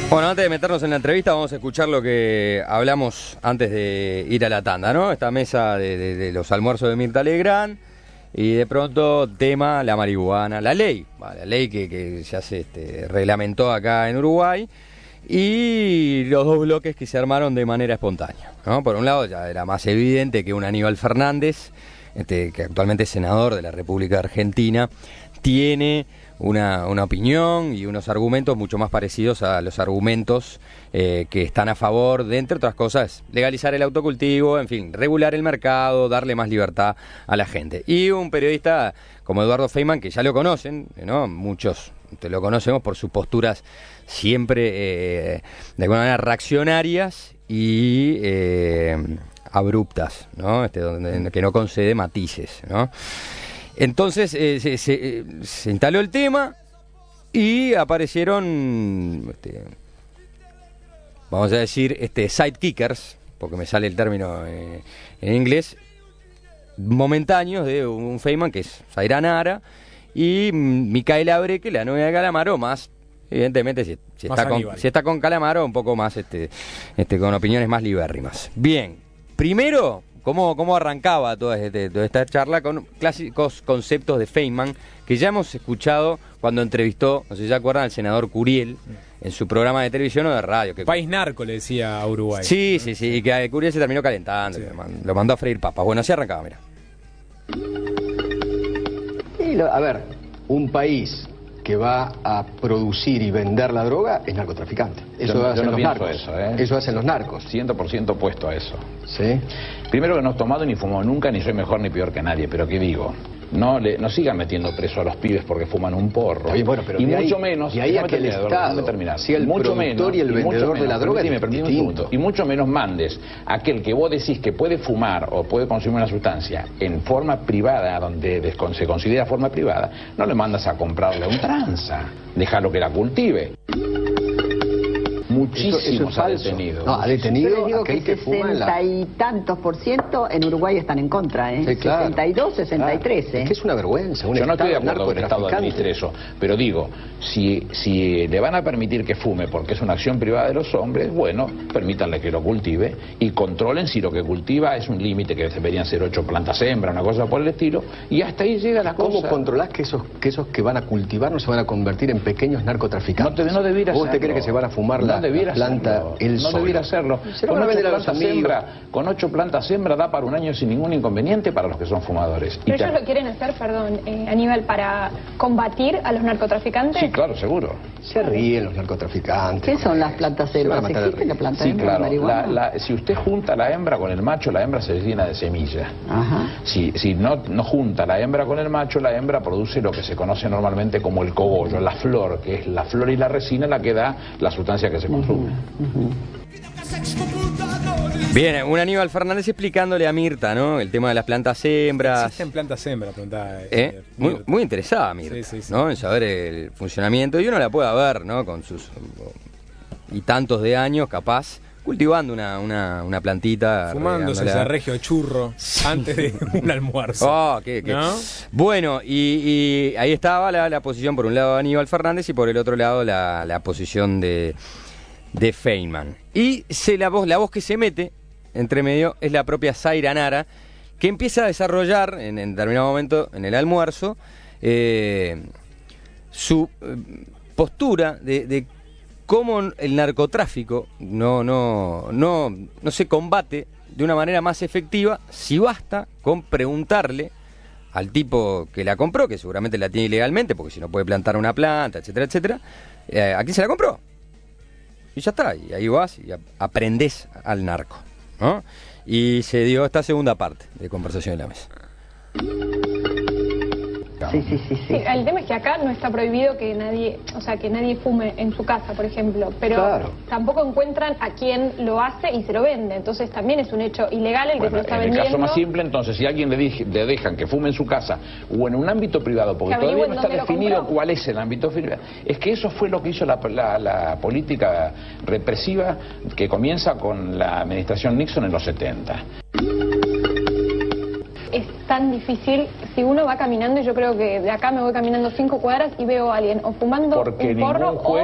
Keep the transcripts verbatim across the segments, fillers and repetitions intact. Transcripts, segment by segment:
Bueno, antes de meternos en la entrevista vamos a escuchar lo que hablamos antes de ir a la tanda, ¿no? Esta mesa de, de, de los almuerzos de Mirta Legrand y de pronto tema la marihuana, la ley, la ley que, que ya se este, reglamentó acá en Uruguay y los dos bloques que se armaron de manera espontánea, ¿no? Por un lado ya era más evidente que un Aníbal Fernández, este, que actualmente es senador de la República Argentina, tiene Una, una opinión y unos argumentos mucho más parecidos a los argumentos eh, que están a favor de, entre otras cosas, legalizar el autocultivo, en fin, regular el mercado, darle más libertad a la gente. Y un periodista como Eduardo Feynman, que ya lo conocen, ¿no? Muchos te lo conocemos por sus posturas siempre eh, de alguna manera reaccionarias y eh, abruptas, ¿no? Este, donde, que no concede matices, ¿no? Entonces eh, se, se, se instaló el tema y aparecieron, este, vamos a decir, este, sidekickers, porque me sale el término eh, en inglés, momentáneos de un Feynman que es Zaira Nara y Micaela Abreke, la novia de Calamaro, más evidentemente si, si, más está, con, si está con Calamaro un poco más este, este, con opiniones más libérrimas. Bien, primero, ¿Cómo, ¿Cómo arrancaba toda, este, toda esta charla? Con clásicos conceptos de Feynman que ya hemos escuchado cuando entrevistó, no sé si se acuerdan, al senador Curiel en su programa de televisión o de radio. Que... País narco, le decía a Uruguay. Sí, sí, sí, y que Curiel se terminó calentando, sí. Lo mandó a freír papas. Bueno, así arrancaba, mira. Y lo, a ver, un país que va a producir y vender la droga es narcotraficante. Eso yo, hacen yo no los narcos. Eso, ¿eh? Eso hacen los narcos. cien por ciento opuesto a eso. ¿Sí? Primero que no he tomado ni fumado nunca, ni soy mejor ni peor que nadie, pero ¿qué digo? No le, no sigan metiendo preso a los pibes porque fuman un porro. Oye, bueno, pero y mucho ahí, menos, y ahí a que el terminar, Estado, terminar. si el mucho productor menos, y el y vendedor menos, de la droga permitime, permitime un segundo, y mucho menos mandes a aquel que vos decís que puede fumar o puede consumir una sustancia en forma privada, donde se considera forma privada, no le mandas a comprarle un tranza, déjalo que la cultive. Muchísimos eso, eso ha detenido. No, ha detenido. Yo les digo aquel que que fuma en la... sesenta y tantos por ciento en Uruguay están en contra, ¿eh? Sí, claro. sesenta y dos, sesenta y tres, claro. ¿eh? Es que es una vergüenza. Un Yo no estoy de Estado acuerdo que el Estado administre eso, pero digo, si, si le van a permitir que fume porque es una acción privada de los hombres, bueno, permítanle que lo cultive y controlen si lo que cultiva es un límite que deberían ser ocho plantas hembra, una cosa por el estilo, y hasta ahí llega la cosa. ¿Cómo controlás que esos, que esos que van a cultivar no se van a convertir en pequeños narcotraficantes? No, te, no debiera ¿O usted hacerlo. cree que se van a fumar la, no la planta hacerlo. él No solo? debiera hacerlo. Con ocho, plantas hembra, con ocho plantas hembra da para un año sin ningún inconveniente para los que son fumadores. Pero y ellos te... lo quieren hacer, perdón, eh, Aníbal, para combatir a los narcotraficantes. Sí, claro, seguro. Se ríen los narcotraficantes. ¿Qué son las plantas hembras? ¿Existe la planta Sí, hembra claro. de marihuana? La, la, si usted junta la hembra con el macho, la hembra se llena de semilla. Ajá. Si, si no, no junta la hembra con el macho, la hembra produce lo que se conoce normalmente como el cogollo, la flor, que es la flor y la resina la que da la sustancia que se consume. Uh-huh. Uh-huh. Bien, un Aníbal Fernández explicándole a Mirta, ¿no? El tema de las plantas hembras. Existen plantas hembras, preguntaba. Eh, ¿Eh? Muy, muy interesada Mirta, sí, sí, sí. ¿no? En saber el funcionamiento. Y uno la puede ver, ¿no? Con sus y tantos de años, capaz, cultivando una, una, una plantita. Fumándose ese regio churro antes de un almuerzo. Oh, qué, qué. ¿No? Bueno, y, y ahí estaba la, la posición por un lado de Aníbal Fernández y por el otro lado la, la posición de, de Feynman. Y se, la, voz, la voz que se mete entre medio es la propia Zaira Nara, que empieza a desarrollar en, en determinado momento en el almuerzo eh, su eh, postura de, de cómo el narcotráfico no, no, no, no se combate de una manera más efectiva si basta con preguntarle al tipo que la compró, que seguramente la tiene ilegalmente, porque si no puede plantar una planta, etcétera, etcétera, eh, ¿a quién se la compró? Y ya está, y ahí vas y aprendés al narco, ¿no? Y se dio esta segunda parte de Conversación en la Mesa. Sí, sí, sí, sí. Sí, el tema es que acá no está prohibido que nadie, o sea, que nadie fume en su casa, por ejemplo, pero claro. tampoco encuentran a quien lo hace y se lo vende, entonces también es un hecho ilegal el bueno, que se lo está en vendiendo. el caso más simple, entonces, si a alguien le, dije, le dejan que fume en su casa o en un ámbito privado, porque todavía no está definido cuál es el ámbito privado, es que eso fue lo que hizo la, la, la política represiva que comienza con la administración Nixon en los setenta. Es tan difícil, si uno va caminando, y yo creo que de acá me voy caminando cinco cuadras y veo a alguien o fumando porque un porro ningún juez, o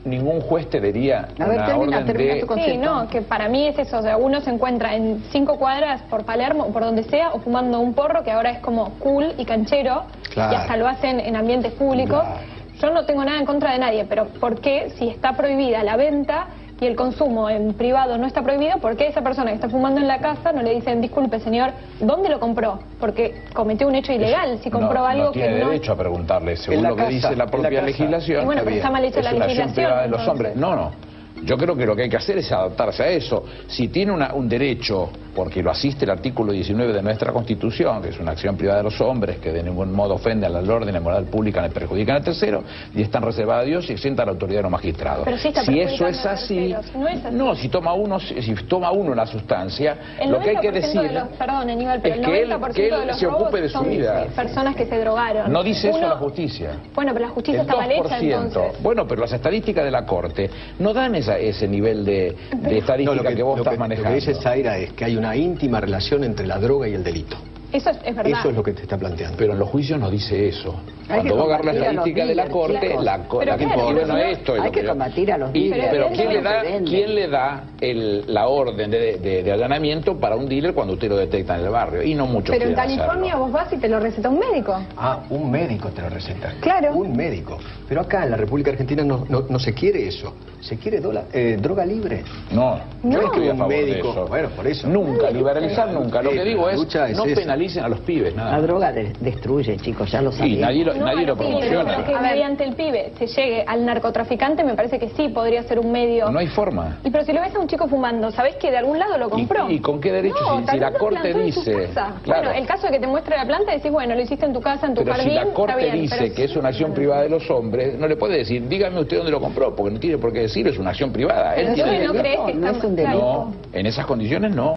ningún juez te daría A ver, una termina, orden termina de... tu concepto. Sí, no, que para mí es eso, o sea, uno se encuentra en cinco cuadras por Palermo, por donde sea, o fumando un porro que ahora es como cool y canchero, Claro. y hasta lo hacen en ambientes públicos. Claro. Yo no tengo nada en contra de nadie, pero ¿por qué si está prohibida la venta y el consumo en privado no está prohibido, por qué esa persona que está fumando en la casa no le dicen, disculpe señor, ¿dónde lo compró? Porque cometió un hecho ilegal, si compró no, algo no tiene que no... derecho a preguntarle, según la lo que casa, dice la en la propia casa. legislación. Y bueno, pero está mal hecha es la una acción legislación, privada de los entonces. hombres. No, no. Yo creo que lo que hay que hacer es adaptarse a eso. Si tiene una, un derecho, porque lo asiste el artículo diecinueve de nuestra Constitución, que es una acción privada de los hombres, que de ningún modo ofende al orden y la moral pública ni perjudican al tercero, y están reservadas a Dios y exenta a la autoridad de los magistrados. Pero sí está si eso perjudicando es al así, tercero, no es así. no, si toma uno, si, si toma uno la sustancia, El lo que hay que noventa por ciento decir de los, perdón, Aníbal, pero es el que él, noventa por que ciento él de los se ocupe robos de su son vida. personas que se drogaron. No dice eso Uno- la justicia. Bueno, pero la justicia El está mal dos hecha por ciento. entonces. Bueno, pero las estadísticas de la Corte no dan esa, ese nivel de, de estadística No, lo que, vos lo estás que- manejando. Lo que dice Zaira es que hay una íntima relación entre la droga y el delito. Eso es, es verdad. Eso es lo que te está planteando. Pero en los juicios nos dice eso. Hay que Cuando vos agarras la combatir a los estadística de la dealers, Corte, chicos. la, co- Pero la claro, y bueno, pero si no, esto es hay lo que yo- combatir a los y- dealers. Pero Pero ¿quién le da, se venden. quién le da el, la orden de, de, de allanamiento para un dealer cuando usted lo detecta en el barrio? Y no muchos Pero en quieren California hacerlo. vos vas y te lo receta un médico. Ah, un médico te lo receta. Claro. Un médico. Pero acá en la República Argentina no, no, no se quiere eso. Se quiere dola- eh, droga libre. No, yo No. no estoy a Un favor médico, de eso. bueno, por eso. Nunca, liberalizar nunca. Lo Eh, que digo la es, lucha es no esa. penalicen a los pibes, nada La más. droga de- destruye, chicos, ya lo Y sabíamos. nadie lo, No, nadie lo sí, pero promociona. que mediante el pibe se llegue al narcotraficante me parece que sí podría ser un medio. No hay forma. Y pero si lo ves a un chico fumando, ¿sabés que de algún lado lo compró? ¿Y- y con qué derecho? No, Si- tal si la vez lo Corte plantó en su dice- casa. claro. Bueno, el caso de que te muestre la planta, decís, bueno, lo hiciste en tu casa, en tu Pero jardín, si la está Corte bien, dice pero que sí- es una acción privada de los hombres, no le puede decir, dígame usted dónde lo compró, porque no tiene por qué decirlo, es una acción privada. Él Pero tiene entonces no que- crees que no está es un claro. delito. No, en esas condiciones no.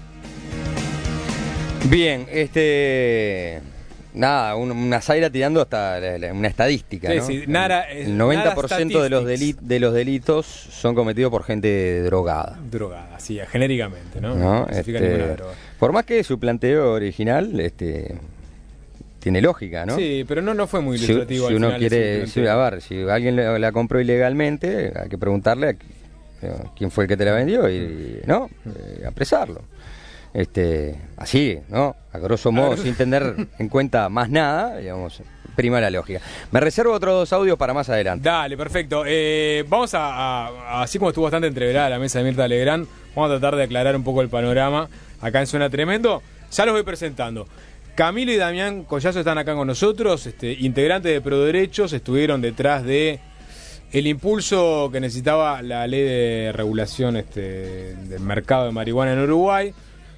Bien, este... Nada, un- una Zaira tirando hasta la- la- una estadística, Sí, ¿no? sí, nada- El noventa por ciento de los, statistics. deli- de los delitos son cometidos por gente drogada, Drogada, sí, genéricamente, ¿no? ¿no? No especifica Este, ninguna droga. por más que su planteo original este, tiene lógica, ¿no? Sí, pero no, no fue muy Si, ilustrativo. si al uno final quiere, ese si- planteo. a ver, si alguien la, la compró ilegalmente, hay que preguntarle a qui- eh, quién fue el que te la vendió y, ¿no? Eh, apresarlo. Este, así, ¿no? A grosso modo, sin tener en cuenta más nada, digamos, prima la lógica. Me reservo otros dos audios para más adelante. Dale, perfecto. Eh, vamos a, a- a- así como estuvo bastante entreverada la mesa de Mirta Legrand, vamos a tratar de aclarar un poco el panorama acá en Suena Tremendo. Ya los voy presentando. Camilo y Damián Collazo están acá con nosotros, este, integrantes de Proderechos, estuvieron detrás de el impulso que necesitaba la ley de regulación este, del mercado de marihuana en Uruguay.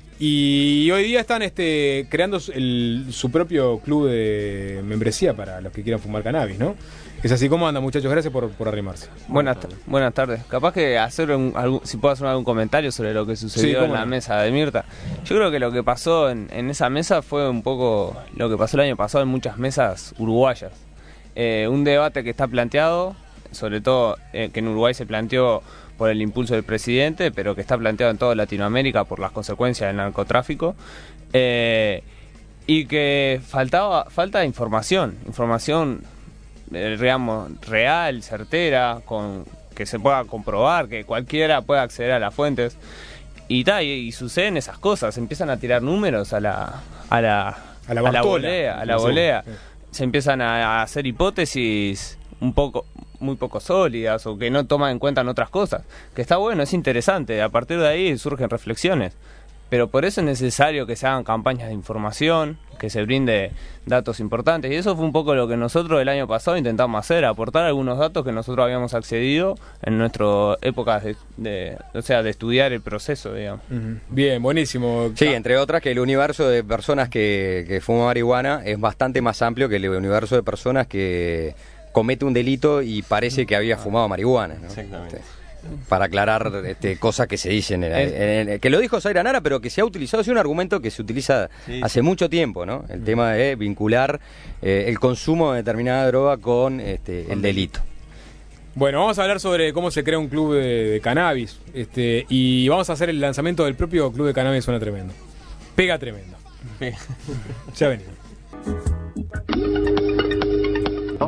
Y hoy día están este, creando el- su propio club de membresía para los que quieran fumar cannabis, ¿no? Es así como anda, muchachos. Gracias por, por arrimarse. Buenas, ta- buenas tardes. Capaz que hacer un- algún- si puedo hacer algún comentario sobre lo que Sí, sucedió cómo en la no. mesa de Mirta. Yo creo que lo que pasó en, en esa mesa fue un poco lo que pasó el año pasado en muchas mesas uruguayas. Eh, un debate que está planteado, sobre todo eh, que en Uruguay se planteó por el impulso del presidente, pero que está planteado en toda Latinoamérica por las consecuencias del narcotráfico. Eh, y que faltaba falta información, información eh, digamos, real, certera, con que se pueda comprobar, que cualquiera pueda acceder a las fuentes. Y, ta, y, y suceden esas cosas, empiezan a tirar números a la a la, A la a la Bartola. volea, a la Sí. volea. Sí. Se empiezan a, a hacer hipótesis un poco muy poco sólidas o que no toman en cuenta otras cosas. Que está bueno, es interesante, a partir de ahí surgen reflexiones. Pero por eso es necesario que se hagan campañas de información, que se brinde datos importantes. Y eso fue un poco lo que nosotros el año pasado intentamos hacer, aportar algunos datos que nosotros habíamos accedido en nuestra época de, de, o sea, de estudiar el proceso, digamos. Ujú. Bien, buenísimo. Sí, entre otras que el universo de personas que, que fuman marihuana es bastante más amplio que el universo de personas que comete un delito y parece que había fumado marihuana, ¿no? Exactamente. Este, para aclarar este, cosas que se dicen, en, Es- en- en- que lo dijo Zaira Nara, pero que se ha utilizado, es un argumento que se utiliza Sí, hace mucho tiempo, ¿no? El tema de vincular eh, el consumo de determinada droga con este, el delito. Bueno, vamos a hablar sobre cómo se crea un club de, de cannabis. Este, y vamos a hacer el lanzamiento del propio club de cannabis. Suena tremendo. Pega tremendo. Ya venimos.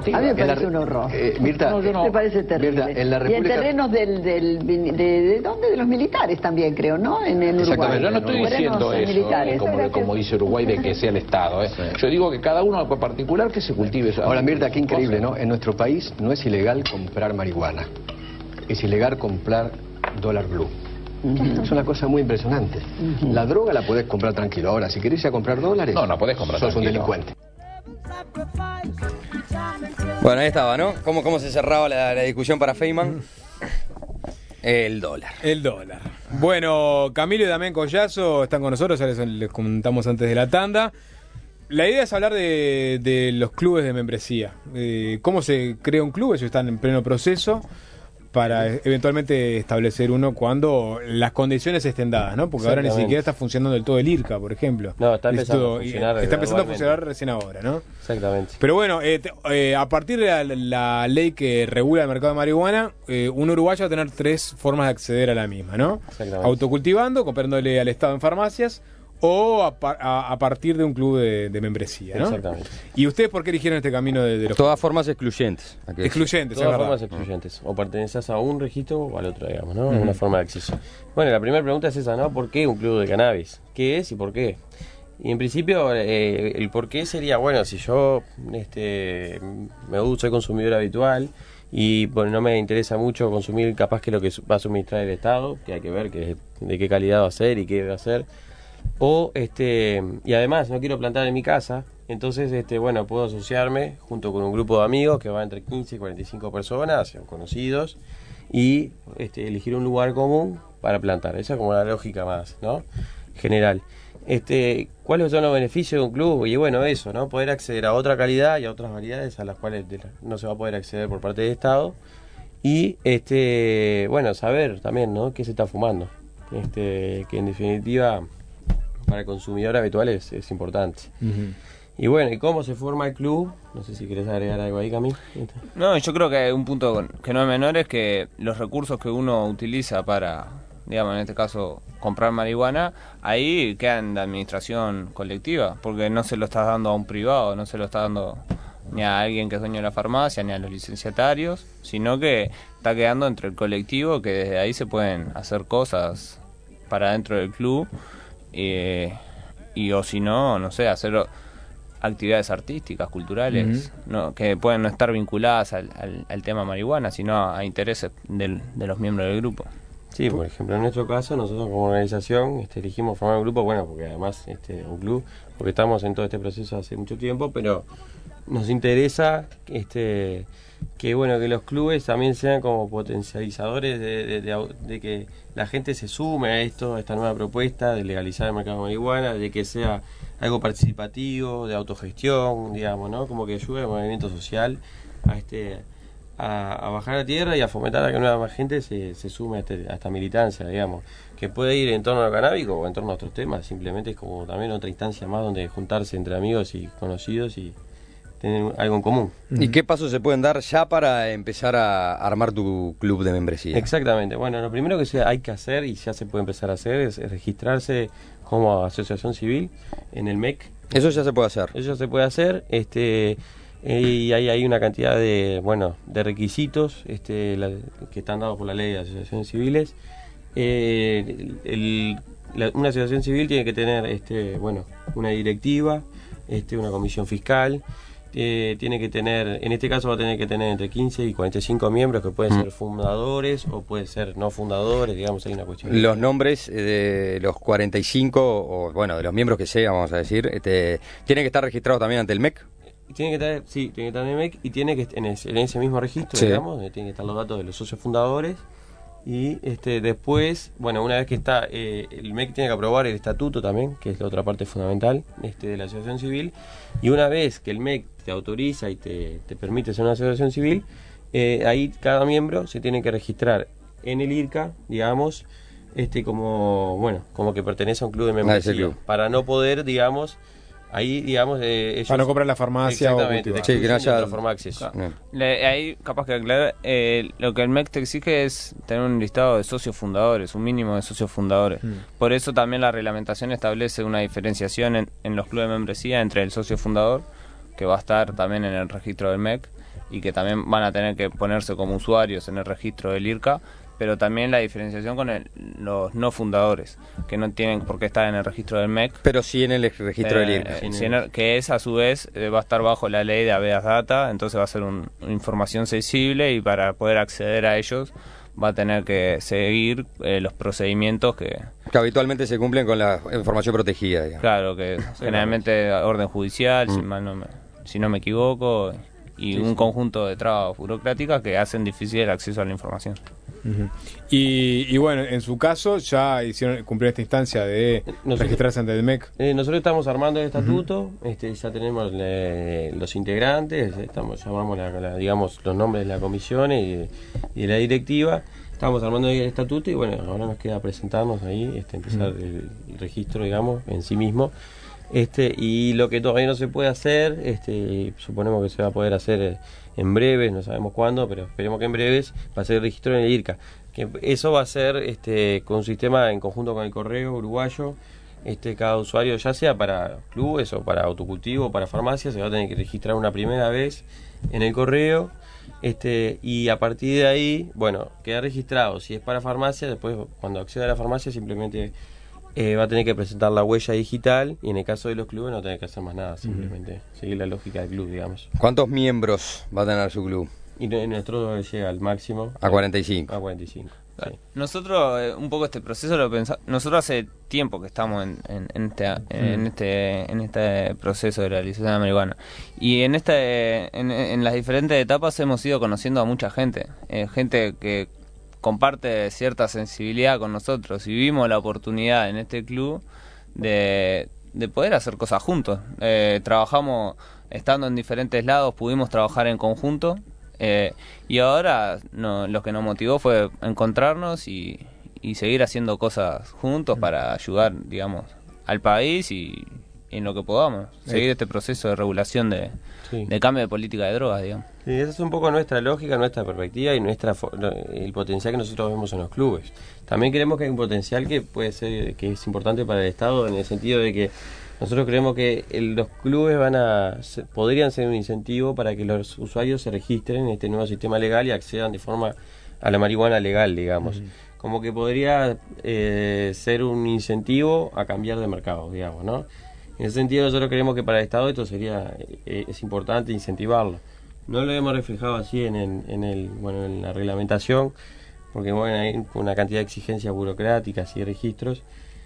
FIFA. A mí me En la parece re- un horror. Eh, Mirta, No, yo no. Me parece terrible. Mirta, en la Y en República... terrenos del, del, de, de, ¿dónde? De los militares también, creo, ¿no? En el Exactamente, Uruguay. Yo no estoy Terrenos diciendo eso, militares. como, como dice Uruguay, de que sea el Estado. ¿eh? Yo digo que cada uno en particular que se cultive eso. Ahora, Mirta, qué increíble, ¿no? En nuestro país no es ilegal comprar marihuana. Es ilegal comprar dólar blue. Es una cosa muy impresionante. La droga la podés comprar tranquilo. Ahora, si querés ir a comprar dólares... No, no podés comprar sos un tranquilo. delincuente. Bueno, ahí estaba, ¿no? ¿Cómo, cómo se cerraba la, la discusión para Feynman? El dólar. El dólar. Bueno, Camilo y Damián Collazo están con nosotros, ya les, les comentamos antes de la tanda. La idea es hablar de, de los clubes de membresía. Eh, ¿Cómo se crea un club? Ellos están en pleno proceso para eventualmente establecer uno cuando las condiciones estén dadas, ¿no? Porque ahora ni Exactamente. siquiera está funcionando del todo el IRCA, por ejemplo. No, está El empezando a Instituto- funcionar Está empezando a gradualmente. funcionar recién ahora, ¿no? Exactamente. Pero bueno, eh, te- eh, a partir de la, la ley que regula el mercado de marihuana, eh, un uruguayo va a tener tres formas de acceder a la misma, ¿no? Exactamente. Autocultivando, comprándole al Estado en farmacias, o a, par- a- a partir de un club de, de membresía, ¿no? Exactamente. ¿Y ustedes por qué eligieron este camino de, de los Todas formas excluyentes. hay que decir. excluyentes? Todas es verdad. formas excluyentes. O perteneces a un registro o al otro, digamos, ¿no? Es una forma de acceso. Bueno, la primera pregunta es esa, ¿no? ¿Por qué un club de cannabis? ¿Qué es y por qué? Y en principio, eh, el por qué sería, bueno, si yo este, me gusta, soy consumidor habitual y bueno, no me interesa mucho consumir capaz que lo que va a suministrar el Estado, que hay que ver que, de qué calidad va a ser y qué va a ser. O este y además no quiero plantar en mi casa, entonces este bueno puedo asociarme junto con un grupo de amigos que va entre quince y cuarenta y cinco personas, sean conocidos, y este, elegir un lugar común para plantar. Esa es como la lógica más, ¿no? General. Este, ¿cuáles son los beneficios de un club? Y bueno, eso, ¿no? Poder acceder a otra calidad y a otras variedades a las cuales de la- no se va a poder acceder por parte del Estado. Y este, bueno, saber también, ¿no? qué se está fumando. Este, que en definitiva para el consumidor habitual es, es importante. Ujú. Y bueno, ¿y cómo se forma el club? No sé si querés agregar algo ahí, Camil. No, yo creo que un punto que no es menor es que los recursos que uno utiliza para, digamos, en este caso, comprar marihuana, ahí quedan de administración colectiva, porque no se lo estás dando a un privado, no se lo estás dando ni a alguien que es dueño de la farmacia, ni a los licenciatarios, sino que está quedando entre el colectivo, que desde ahí se pueden hacer cosas para dentro del club, eh, y o si no, no sé, hacer o- actividades artísticas, culturales, no, que pueden no estar vinculadas al, al, al tema marihuana, sino a, a intereses del, de los miembros del grupo. Sí, por ejemplo, en nuestro caso, nosotros como organización este, elegimos formar un grupo, bueno, porque además este, un club, porque estamos en todo este proceso hace mucho tiempo, pero nos interesa este, que bueno que los clubes también sean como potencializadores de, de, de, de que la gente se sume a esto, a esta nueva propuesta de legalizar el mercado de marihuana, de que sea algo participativo, de autogestión, digamos, ¿no? Como que ayude al movimiento social a este a, a bajar a tierra y a fomentar a que nueva más gente se, se sume a, este, a esta militancia, digamos, que puede ir en torno al canábico o en torno a otros temas, simplemente es como también otra instancia más donde juntarse entre amigos y conocidos y tener algo en común. ¿Y qué pasos se pueden dar ya para empezar a armar tu club de membresía? Exactamente, bueno, lo primero que se hay que hacer y ya se puede empezar a hacer es, es registrarse como asociación civil en el M E C. Eso ya se puede hacer. Eso ya se puede hacer, este y ahí hay una cantidad de bueno de requisitos este la- que están dados por la ley de asociaciones civiles. Eh, el- la- una asociación civil tiene que tener este bueno una directiva, este una comisión fiscal, eh, tiene que tener, en este caso va a tener que tener entre quince y cuarenta y cinco miembros que pueden ser fundadores o pueden ser no fundadores, digamos, hay una cuestión. Los nombres eh, de los cuarenta y cinco, o bueno, de los miembros que sea, vamos a decir, este, ¿tienen que estar registrados también ante el M E C? Tiene que estar, sí, tiene que estar en el M E C y tiene que en ese, en ese mismo registro, Sí. digamos, donde tienen que estar los datos de los socios fundadores. Y este después, bueno, una vez que está, eh, el M E C tiene que aprobar el estatuto también, que es la otra parte fundamental este, de la asociación civil. Y una vez que el M E C te autoriza y te, te permite ser una asociación civil, eh, ahí cada miembro se tiene que registrar en el IRCA, digamos, este como bueno como que pertenece a un club de membresía, club. para no poder, digamos, ahí, digamos, eh, ellos... Para no comprar en la farmacia o Exactamente, cultivar. te Sí, que no excluyen de haya- otra forma de acceso. Bien. Le- ahí, capaz que aclarar, eh, lo que el M E C te exige es tener un listado de socios fundadores, un mínimo de socios fundadores. Mm. Por eso también la reglamentación establece una diferenciación en, en los clubes de membresía entre el socio fundador, que va a estar también en el registro del M E C, y que también van a tener que ponerse como usuarios en el registro del I R C A, pero también la diferenciación con el, los no fundadores, que no tienen por qué estar en el registro del M E C. Pero sí en el registro eh, del I R C A. Eh, sí, en el, que es a su vez eh, va a estar bajo la ley de habeas data, entonces va a ser un, una información sensible y para poder acceder a ellos va a tener que seguir eh, los procedimientos que... Que habitualmente se cumplen con la información protegida, digamos. Claro, que sí, generalmente claro. orden judicial, mm. si, mal no me, si no me equivoco, y sí, un sí. conjunto de trabas burocráticas que hacen difícil el acceso a la información. Uh-huh. y, y bueno, en su caso ya hicieron cumplir esta instancia de nosotros, registrarse ante el M E C. Eh, nosotros estamos armando el estatuto, uh-huh. este, ya tenemos le, los integrantes, estamos llamamos la, la, digamos los nombres de la comisión y, y de la directiva. Estamos armando el estatuto y bueno, ahora nos queda presentarnos ahí, este, empezar uh-huh. el, el registro, digamos, en sí mismo. Este, y lo que todavía no se puede hacer, este, suponemos que se va a poder hacer en breves, no sabemos cuándo, pero esperemos que en breves va a ser el registro en el I R C A. Que eso va a ser este, con un sistema en conjunto con el correo uruguayo. Este, cada usuario, ya sea para clubes o para autocultivo o para farmacias, se va a tener que registrar una primera vez en el correo. Este, y a partir de ahí, bueno, queda registrado. Si es para farmacia, después cuando acceda a la farmacia simplemente eh, va a tener que presentar la huella digital, y en el caso de los clubes no tener que hacer más nada, simplemente uh-huh. seguir la lógica del club, digamos. ¿Cuántos miembros va a tener su club? Y nuestro llega al máximo a cuarenta y cinco. A cuarenta y cinco. Sí. Nosotros, eh, un poco este proceso lo pensamos, nosotros hace tiempo que estamos en, en, en, este, en, este, en este proceso de legalización de la marihuana, y en, este, en, en las diferentes etapas hemos ido conociendo a mucha gente, eh, gente que comparte cierta sensibilidad con nosotros, y vimos la oportunidad en este club de, de poder hacer cosas juntos. Eh, trabajamos estando en diferentes lados, pudimos trabajar en conjunto. Eh, y ahora no, lo que nos motivó fue encontrarnos y, y seguir haciendo cosas juntos para ayudar, digamos, al país y, y en lo que podamos, seguir este proceso de regulación de, sí. de cambio de política de drogas, digamos. Sí, esa es un poco nuestra lógica, nuestra perspectiva y nuestra el potencial que nosotros vemos en los clubes. También creemos que hay un potencial que puede ser, que es importante para el Estado, en el sentido de que nosotros creemos que el, los clubes van a podrían ser un incentivo para que los usuarios se registren en este nuevo sistema legal y accedan de forma a la marihuana legal, digamos. Uh-huh. Como que podría eh, ser un incentivo a cambiar de mercado, digamos, ¿no? En ese sentido nosotros creemos que para el Estado esto sería eh, es importante incentivarlo. No lo hemos reflejado así en el, en el bueno en la reglamentación, porque bueno hay una cantidad de exigencias burocráticas y de registros.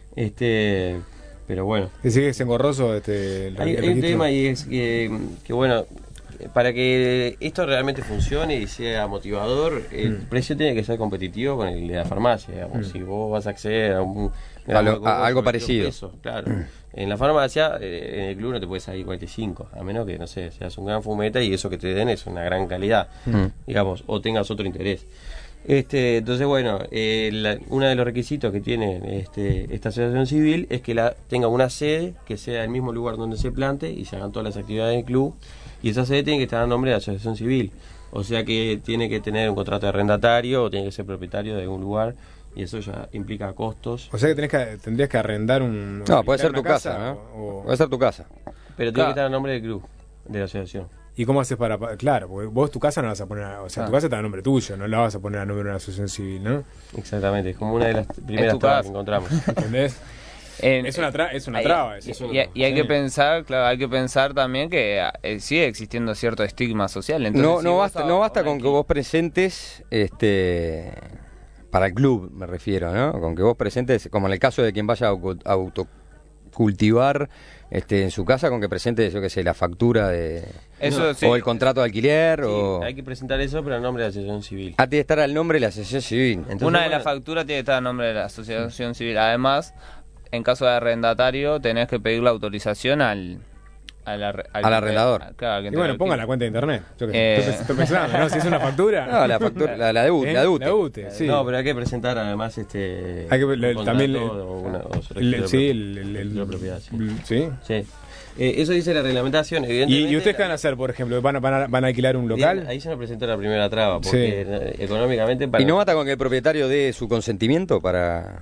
Este Pero bueno. ¿Y sigue es engorroso este el, hay, el hay un tema y es que, que bueno, para que esto realmente funcione y sea motivador, el mm. precio tiene que ser competitivo con el de la farmacia, digamos. Mm. Si vos vas a acceder a un a lo, a algo parecido. Pesos, claro. Mm. En la farmacia, eh, en el club no te puede salir cuarenta y cinco, a menos que, no sé, seas un gran fumeta y eso que te den es una gran calidad, mm. digamos, o tengas otro interés. Este, entonces, bueno, eh, la, uno de los requisitos que tiene este, esta asociación civil es que la tenga una sede que sea el mismo lugar donde se plante y se hagan todas las actividades del club, y esa sede tiene que estar a nombre de la asociación civil, o sea que tiene que tener un contrato de arrendatario o tiene que ser propietario de un lugar, y eso ya implica costos. O sea que, tenés que tendrías que arrendar un... No, puede ser tu casa, casa ¿no? O... Puede ser tu casa. Pero tiene claro. que estar a nombre del club, de la asociación. ¿Y cómo haces para...? Claro, porque vos tu casa no la vas a poner... A, o sea, ah. tu casa está a nombre tuyo, no la vas a poner a nombre de una asociación civil, ¿no? Exactamente, es como una de las primeras trabas que encontramos. ¿Entendés? En, es una, tra es una hay, traba eso. Y, y, y hay sí. que pensar, claro, hay que pensar también que eh, sigue existiendo cierto estigma social. Entonces, no, si no basta, no basta con que vos presentes, este, para el club me refiero, ¿no? Con que vos presentes, como en el caso de quien vaya a autocultivar este, en su casa, con que presente, yo qué sé, la factura de eso, no, sí. o el contrato de alquiler. Sí, o... hay que presentar eso, pero a nombre de la asociación civil. Ah, tiene que estar al nombre de la asociación civil. Entonces, una de bueno, las facturas tiene que estar a nombre de la asociación sí. civil. Además, en caso de arrendatario, tenés que pedir la autorización al... Al, ar al, al arrendador. A, claro, y bueno, ponga la cuenta de internet. Yo que eh... estoy, estoy pensando, ¿no? Si es una factura. No, la factura, la, la de U T E. ¿Eh? La de U T E. La U T E, sí. No, pero hay que presentar además este. Hay que le, también le, o una, o le, sí, el, el, el, la propiedad. Sí. Sí. sí. Eh, eso dice la reglamentación, evidentemente. ¿Y, y ustedes qué van a hacer, por ejemplo? ¿Van a, van a, van a alquilar un local? Bien, ahí se nos presenta la primera traba, porque sí. económicamente. Para... ¿Y no basta con que el propietario dé su consentimiento para.?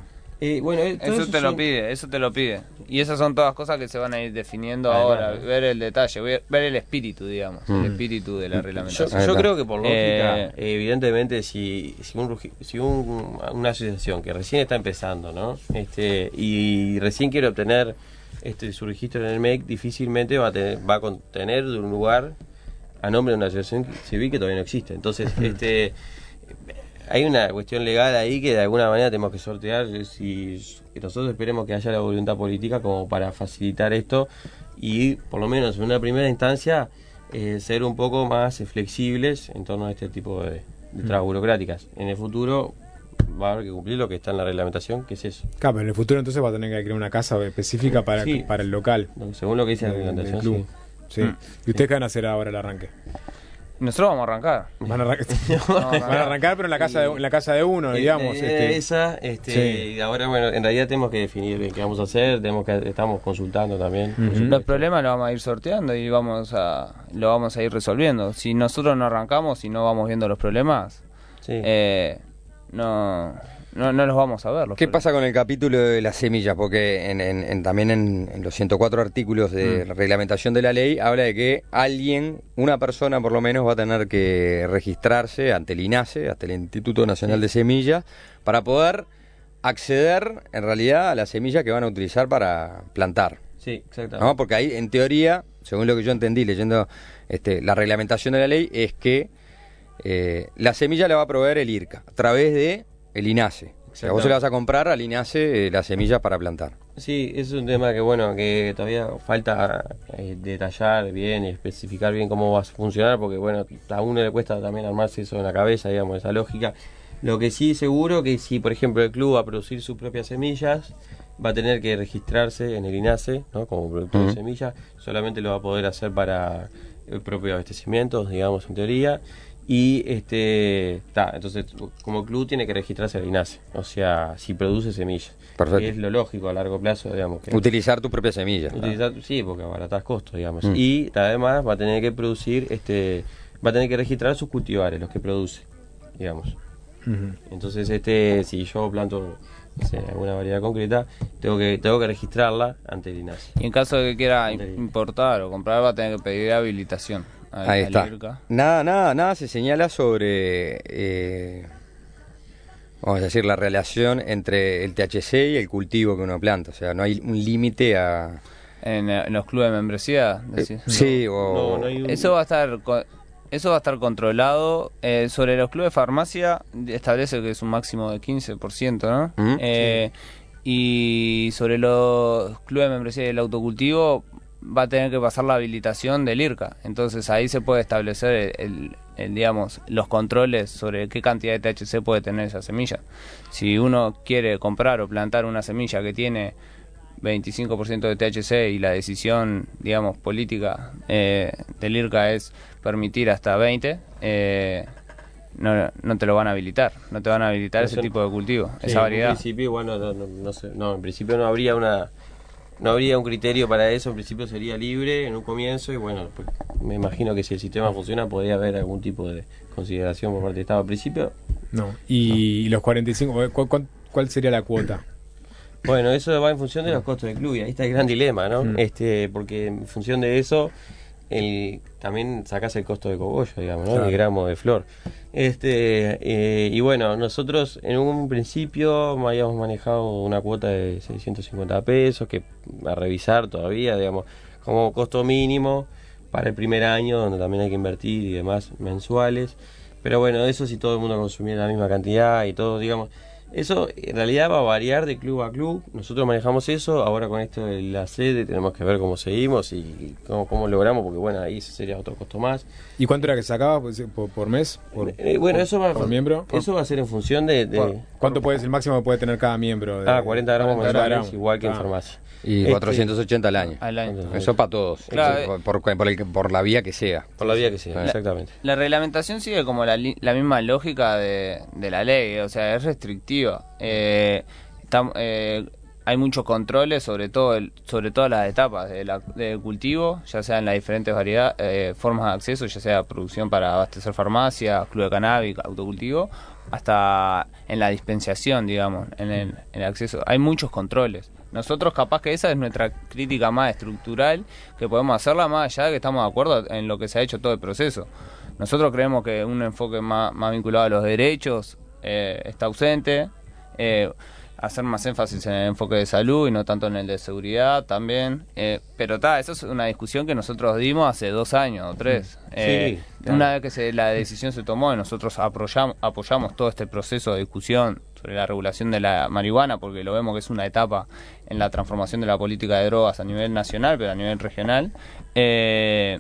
Eh, bueno, eh, todo Eso eso te lo son- pide, eso te lo pide. Y esas son todas cosas que se van a ir definiendo Además, ahora, ¿no? ver el detalle, ver, ver el espíritu, digamos, Mm. el espíritu de la Yo, reglamentación. Ahí yo está. creo que por lógica, Eh, evidentemente, si, si, un, rugi- si un- una asociación que recién está empezando, ¿no? Este, y recién quiere obtener este su registro en el M E C, difícilmente va a, tener, va a contener de un lugar a nombre de una asociación civil que todavía no existe. Entonces, este hay una cuestión legal ahí que de alguna manera tenemos que sortear. Si que nosotros esperemos que haya la voluntad política como para facilitar esto y por lo menos en una primera instancia eh, ser un poco más eh, flexibles en torno a este tipo de, de trabas burocráticas. En el futuro va a haber que cumplir lo que está en la reglamentación, que es eso. Claro, pero en el futuro entonces va a tener que crear una casa específica para, Sí. para el local. No, según lo que dice la del- del reglamentación, club. sí. Sí. ¿Y ustedes qué van a hacer ahora el arranque? Nosotros vamos a arrancar. Van a, arrancar, Vamos van a arrancar, pero en la casa de, en la casa de uno, Eh, digamos. la idea este. esa, este, Sí. y ahora bueno, en realidad tenemos que definir bien qué vamos a hacer, tenemos que estamos consultando también. Ujú. por supuesto. Los problemas los vamos a ir sorteando y vamos a lo vamos a ir resolviendo. Si nosotros no arrancamos y no vamos viendo los problemas, Sí. eh, no, no no los vamos a ver. Los ¿Qué problemas. pasa con el capítulo de las semillas? Porque en, en- en- también en, en los ciento cuatro artículos de Mm. reglamentación de la ley habla de que alguien, una persona por lo menos, va a tener que registrarse ante el INASE, ante el Instituto Nacional de Semillas, para poder acceder en realidad a las semillas que van a utilizar para plantar. Sí, exactamente. ¿No? Porque ahí, en teoría, según lo que yo entendí leyendo este, la reglamentación de la ley, es que eh, la semilla la va a proveer el IRCA a través de el INASE. O sea, vos se la vas a comprar al INASE eh, las semillas para plantar. Sí, es un tema que bueno, que todavía falta eh, detallar bien y especificar bien cómo va a funcionar, porque bueno, a uno le cuesta también armarse eso en la cabeza, digamos, esa lógica. Lo que sí seguro que si, por ejemplo, el club va a producir sus propias semillas, va a tener que registrarse en el INASE, ¿no? Como productor Ujú. de semillas, solamente lo va a poder hacer para el propio abastecimiento, digamos, en teoría. Y este ta, entonces como club tiene que registrarse al INASE, o sea, si produce semillas. Perfecto. Que es lo lógico a largo plazo, digamos. Que Utilizar tu propia semilla. utilizar, sí, porque abaratas costos, digamos. Mm. Y además va a tener que producir, este va a tener que registrar sus cultivares, los que produce, digamos. Ujú. Entonces, este si yo planto, no sé, alguna variedad concreta, tengo que tengo que registrarla ante el INASE. Y en caso de que quiera Entendido. importar o comprar, va a tener que pedir habilitación. al- Ahí al está. IRCA. Nada, nada, nada se señala sobre, eh, vamos a decir, la relación entre el T H C y el cultivo que uno planta. O sea, no hay un límite a... En, eh, en los clubes de membresía, eh, decís. sí, o... No, no hay un- Eso va a estar co- eso va a estar controlado. Eh, sobre los clubes de farmacia establece que es un máximo de quince por ciento, ¿no? Mm, Eh, Y sobre los clubes de membresía y el autocultivo va a tener que pasar la habilitación del IRCA. Entonces ahí se puede establecer el, el- el, digamos, los controles sobre qué cantidad de T H C puede tener esa semilla. Si uno quiere comprar o plantar una semilla que tiene veinticinco por ciento de T H C y la decisión, digamos, política eh, del IRCA es permitir hasta veinte, eh, no, no te lo van a habilitar, no te van a habilitar No ese sé. tipo de cultivo, Sí, esa En variedad. principio, igual no, no, no, no sé, no, en principio no habría una no habría un criterio para eso, en principio sería libre en un comienzo y bueno, pues, me imagino que si el sistema funciona podría haber algún tipo de consideración por parte del Estado. Al principio, No. Y, y los cuarenta y cinco, ¿cuál, cuál, cuál sería la cuota? bueno, eso va en función de los costos del club y ahí está el gran dilema, ¿no? Mm. Este, porque en función de eso el, también sacás el costo de cogollo, digamos, ¿no? Claro. El gramo de flor. Este, eh, y bueno, nosotros en un principio habíamos manejado una cuota de seiscientos cincuenta pesos, que a revisar todavía, digamos, como costo mínimo para el primer año, donde también hay que invertir y demás mensuales. Pero bueno, eso si todo el mundo consumiera la misma cantidad y todo, digamos, eso en realidad va a variar de club a club. Nosotros manejamos eso, ahora con esto de la sede tenemos que ver cómo seguimos y cómo, cómo logramos, porque bueno, ahí sería otro costo más. ¿Y cuánto era que sacaba pues, por, por mes? Por, Eh, bueno, por- eso va, por miembro. eso va a ser en función de... de- Por- ¿Cuánto puede ser el máximo que puede tener cada miembro? De- ah, cuarenta gramos cuarenta mensuales, gramos. igual que en Ah. farmacia. Y Este, cuatrocientos ochenta al año. Al año. Eso para todos. Claro, Eso, por, por, el- por la vía que sea. Por la vía que sea, La- exactamente. La reglamentación sigue como la, li- la misma lógica de, de la ley, o sea, es restrictiva. Eh, tam- eh, hay muchos controles sobre todo el- sobre todas las etapas de la- del cultivo, ya sea en las diferentes variedades, eh, formas de acceso, ya sea producción para abastecer farmacia, club de cannabis, autocultivo, hasta en la dispensación, digamos, en el, en el acceso. Hay muchos controles. Nosotros capaz que esa es nuestra crítica más estructural, que podemos hacerla más allá de que estamos de acuerdo en lo que se ha hecho todo el proceso. Nosotros creemos que un enfoque más, más vinculado a los derechos eh, está ausente, eh, hacer más énfasis en el enfoque de salud y no tanto en el de seguridad también, eh, pero ta, eso es una discusión que nosotros dimos hace dos años o tres. Eh, Sí, claro. Una vez que se, la decisión se tomó y nosotros apoyamos, apoyamos todo este proceso de discusión sobre la regulación de la marihuana, porque lo vemos que es una etapa en la transformación de la política de drogas a nivel nacional, pero a nivel regional. Eh,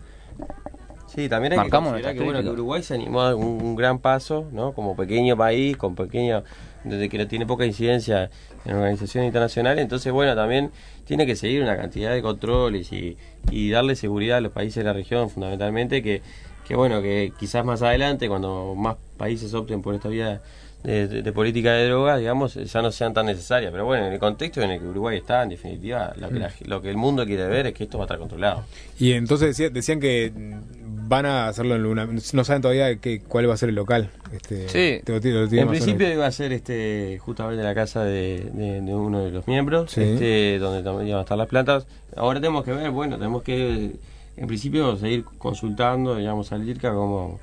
Sí, también hay Marcamos que considerar nuestra que, bueno, que crítica. Uruguay se animó a un, un gran paso, ¿no? Como pequeño país, con pequeño, desde que no tiene poca incidencia en organizaciones internacionales, entonces, bueno, también tiene que seguir una cantidad de controles y, y darle seguridad a los países de la región, fundamentalmente, que, que bueno, que quizás más adelante, cuando más países opten por esta vía de, de, de política de drogas, digamos, ya no sean tan necesarias. Pero bueno, en el contexto en el que Uruguay está, en definitiva, lo que, la- lo que el mundo quiere ver es que esto va a estar controlado. Y entonces decía- decían que van a hacerlo en una... No saben todavía qué, cuál va a ser el local. Este, Sí. te lo tiro- lo tiro En más o principio menos. iba a ser este justamente la casa de, de- de uno de los miembros, Sí. este, donde también iban a estar las plantas. Ahora tenemos que ver, bueno, tenemos que en principio seguir consultando, digamos, al IRCA como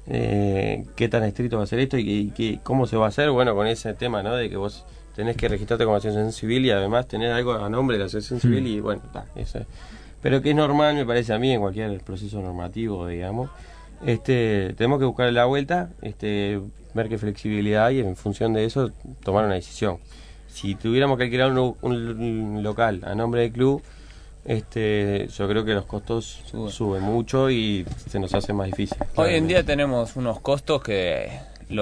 eh, qué tan estricto va a ser esto y, que- y que- cómo se va a hacer, bueno, con ese tema, ¿no? De que vos tenés que registrarte como asociación civil y además tener algo a nombre de la asociación civil y bueno, ta, eso es. Pero que es normal, me parece a mí, en cualquier proceso normativo, digamos. Este, tenemos que buscar la vuelta, este, ver qué flexibilidad hay y en función de eso tomar una decisión. Si tuviéramos que alquilar un, un- un local a nombre del club, este, yo creo que los costos Sube. suben mucho y se nos hace más difícil. Hoy en día tenemos unos costos que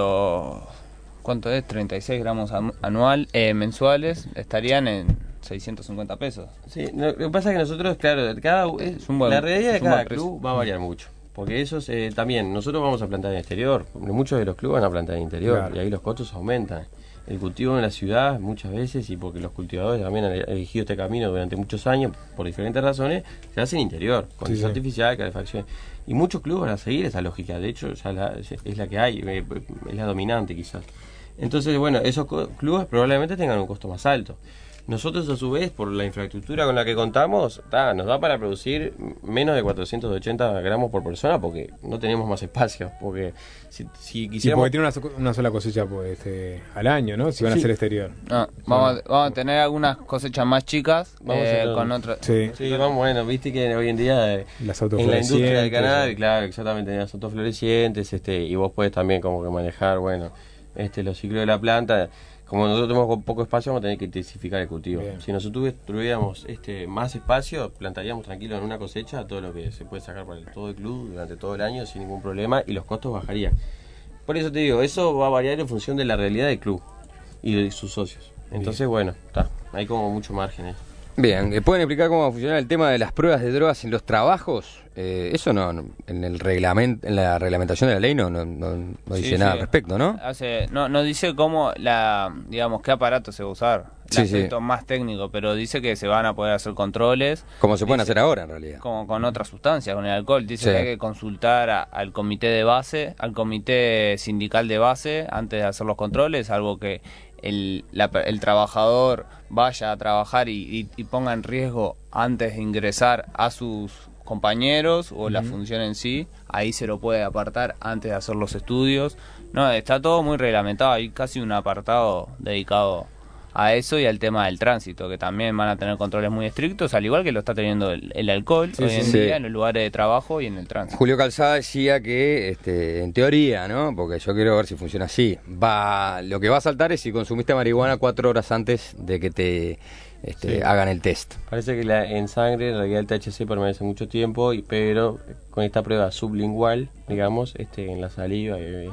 lo ¿cuánto es? treinta y seis gramos am- anual eh, mensuales estarían en seiscientos cincuenta pesos. Sí, no, lo que pasa es que nosotros, claro, cada, Es un buen- la realidad de es un cada buen precio. club va a variar mucho. Porque eso es, también, nosotros vamos a plantar en exterior, muchos de los clubes van a plantar en interior Claro. y ahí los costos aumentan. El cultivo en la ciudad muchas veces, y porque los cultivadores también han elegido este camino durante muchos años, por diferentes razones, se hace en interior, con Sí, luz sí. artificial, calefacción. Y muchos clubes van a seguir esa lógica, de hecho ya la- es la que hay, eh, es la dominante quizás. Entonces, bueno, esos co- clubes probablemente tengan un costo más alto. Nosotros, a su vez, por la infraestructura con la que contamos, ta, nos da para producir menos de cuatrocientos ochenta gramos por persona porque no tenemos más espacio. Porque si, si Y quisiéramos... porque tiene una, so- una sola cosecha pues, este, al año, ¿no? Si van a Sí. hacer exterior. No, vamos, a, vamos a tener algunas cosechas más chicas Vamos a eh, hacer- con otras. Sí. Sí, vamos, bueno, viste que hoy en día eh, Las en la industria del canal, autoflorecientes, claro, exactamente, las autoflorecientes, este, y vos podés también como que manejar, bueno, este, los ciclos de la planta. Como nosotros tenemos poco espacio, vamos a tener que intensificar el cultivo. Bien. Si nosotros tuvi- tuviéramos este, más espacio, plantaríamos tranquilo en una cosecha todo lo que se puede sacar para el- todo el club durante todo el año sin ningún problema y los costos bajarían. Por eso te digo, eso va a variar en función de la realidad del club y de sus socios. Entonces, bueno, está, hay como mucho margen ahí. Bien, ¿eh, ¿pueden explicar cómo va a funcionar el tema de las pruebas de drogas en los trabajos? Eh, eso no, no- en el reglamento, en la reglamentación de la ley no, no, no, no dice Sí, nada sí. al respecto, ¿no? Hace, no, no dice cómo la, digamos, qué aparato se va a usar. El Sí, sí. aspecto más técnico, pero dice que se van a poder hacer controles Como se pueden Dice- hacer ahora, en realidad. como con otras sustancias, con el alcohol. Dice Sí. que hay que consultar a- al comité de base, al comité sindical de base antes de hacer los controles, algo que el, la- el trabajador vaya a trabajar y, y- y ponga en riesgo antes de ingresar a sus compañeros o la función en sí, ahí se lo puede apartar antes de hacer los estudios. No, está todo muy reglamentado, hay casi un apartado dedicado a eso y al tema del tránsito, que también van a tener controles muy estrictos, al igual que lo está teniendo el, el alcohol Sí, hoy sí, en sí. día en los lugares de trabajo y en el tránsito. Julio Calzada decía que, este, en teoría, ¿no? Porque yo quiero ver si funciona así. Va, lo que va a saltar es si consumiste marihuana cuatro horas antes de que te este, Sí. hagan el test. Parece que la, en sangre en realidad el T H C permanece mucho tiempo, y, pero con esta prueba sublingual, digamos, este, en la saliva, eh,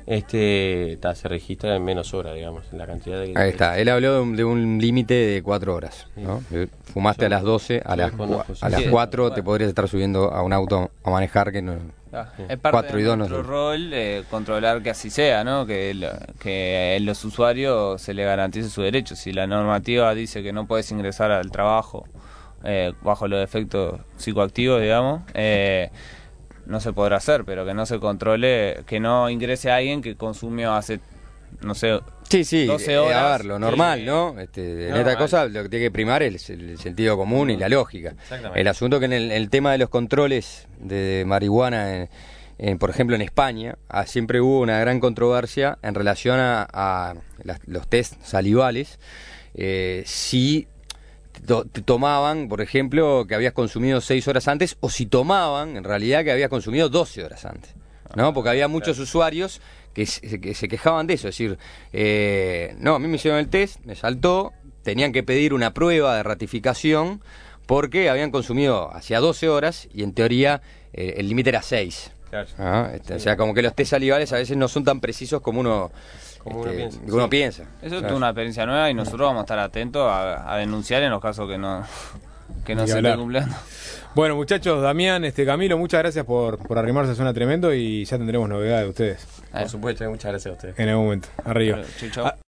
este, ta, se registra en menos horas, digamos, en la cantidad de... Ahí está. Él habló de un, de un límite de cuatro horas, ¿no? Fumaste Yo- a las doce, a yo las, desconozco, cua- sí. a las Sí. cuatro te Bueno. podrías estar subiendo a un auto a manejar que no... Ah, Sí. es parte Cuatro de y dos no nuestro son. rol eh, controlar que así sea, ¿no? Que, el- que a los usuarios se les garantice sus derechos. Si la normativa dice que no puedes ingresar al trabajo eh, bajo los efectos psicoactivos, digamos, eh, no se podrá hacer, pero que no se controle, que no ingrese alguien que consumió hace, no sé, Sí, sí, doce eh, horas. a ver, lo normal, Sí. ¿no? Este, en Normal. esta cosa lo que tiene que primar es el, el sentido común y la lógica. Exactamente. El asunto que en el, el tema de los controles de, de marihuana, en, en, por ejemplo en España, ah, siempre hubo una gran controversia en relación a, a las- los test salivales, eh, si to- te tomaban, por ejemplo, que habías consumido seis horas antes, o si tomaban, en realidad, que habías consumido doce horas antes, ¿no? Porque había muchos usuarios que se, que se quejaban de eso, es decir, eh, no, a mí me hicieron el test, me saltó, tenían que pedir una prueba de ratificación porque habían consumido hacía doce horas y en teoría eh, el límite era seis. Claro. Ah, este, o sea, como que los test salivales a veces no son tan precisos como uno, Como uno este, piensa, que uno sí. piensa. Eso es Claro. una experiencia nueva y nosotros vamos a estar atentos a, a denunciar en los casos que no, que no Ni se hablar. esté cumpliendo. Bueno, muchachos, Damián, este Camilo, muchas gracias por, por arrimarse a Zona Tremendo y ya tendremos novedades de ustedes Ah, Por supuesto, muchas gracias a ustedes. en algún momento. Arriba. Chau, chau. Ah,